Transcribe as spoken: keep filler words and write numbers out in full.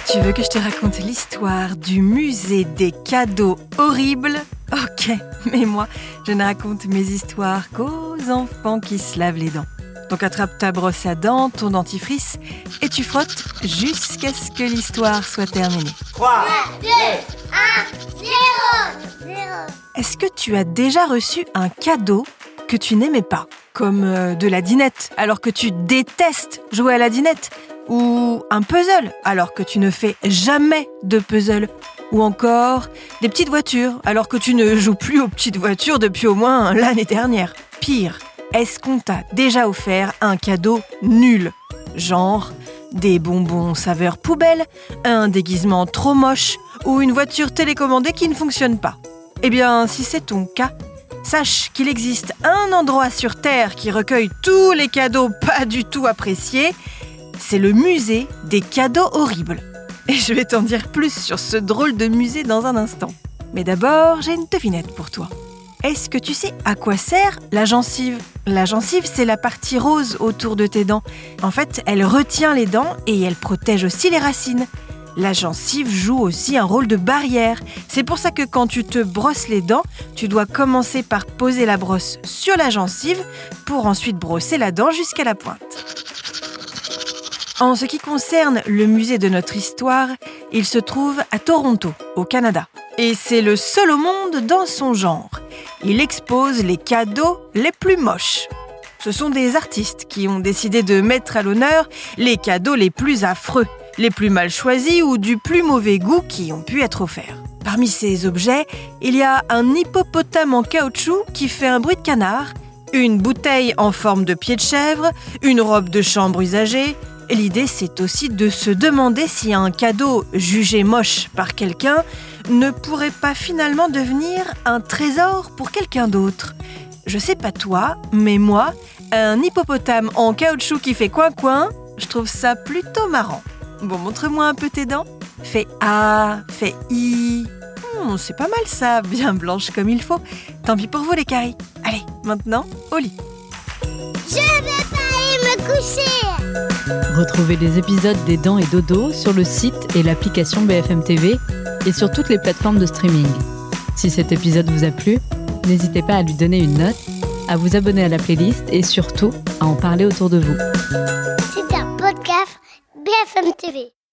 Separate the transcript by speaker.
Speaker 1: Tu veux que je te raconte l'histoire du musée des cadeaux horribles ? Ok, mais moi, je ne raconte mes histoires qu'aux enfants qui se lavent les dents. Donc attrape ta brosse à dents, ton dentifrice, et tu frottes jusqu'à ce que l'histoire soit terminée.
Speaker 2: trois, deux, un, zéro.
Speaker 1: Est-ce que tu as déjà reçu un cadeau que tu n'aimais pas ? Comme euh, de la dinette, alors que tu détestes jouer à la dinette ? Ou un puzzle, alors que tu ne fais jamais de puzzle ? Ou encore des petites voitures, alors que tu ne joues plus aux petites voitures depuis au moins l'année dernière ? Pire, est-ce qu'on t'a déjà offert un cadeau nul ? Genre des bonbons saveur poubelle, un déguisement trop moche ou une voiture télécommandée qui ne fonctionne pas ? Eh bien, si c'est ton cas, sache qu'il existe un endroit sur Terre qui recueille tous les cadeaux pas du tout appréciés. C'est le musée des cadeaux horribles. Et je vais t'en dire plus sur ce drôle de musée dans un instant. Mais d'abord, j'ai une devinette pour toi. Est-ce que tu sais à quoi sert la gencive ? La gencive, c'est la partie rose autour de tes dents. En fait, elle retient les dents et elle protège aussi les racines. La gencive joue aussi un rôle de barrière. C'est pour ça que quand tu te brosses les dents, tu dois commencer par poser la brosse sur la gencive pour ensuite brosser la dent jusqu'à la pointe. En ce qui concerne le musée de notre histoire, il se trouve à Toronto, au Canada. Et c'est le seul au monde dans son genre. Il expose les cadeaux les plus moches. Ce sont des artistes qui ont décidé de mettre à l'honneur les cadeaux les plus affreux, les plus mal choisis ou du plus mauvais goût qui ont pu être offerts. Parmi ces objets, il y a un hippopotame en caoutchouc qui fait un bruit de canard, une bouteille en forme de pied de chèvre, une robe de chambre usagée. L'idée, c'est aussi de se demander si un cadeau jugé moche par quelqu'un ne pourrait pas finalement devenir un trésor pour quelqu'un d'autre. Je sais pas toi, mais moi, un hippopotame en caoutchouc qui fait coin-coin, je trouve ça plutôt marrant. Bon, montre-moi un peu tes dents. Fais A, fais I. Hmm, c'est pas mal ça, bien blanche comme il faut. Tant pis pour vous les caries. Allez, maintenant, au lit.
Speaker 2: Je vais pas aller me coucher.
Speaker 3: Retrouvez les épisodes des Dents et Dodo sur le site et l'application B F M T V et sur toutes les plateformes de streaming. Si cet épisode vous a plu, n'hésitez pas à lui donner une note, à vous abonner à la playlist et surtout à en parler autour de vous.
Speaker 2: C'est un podcast B F M T V.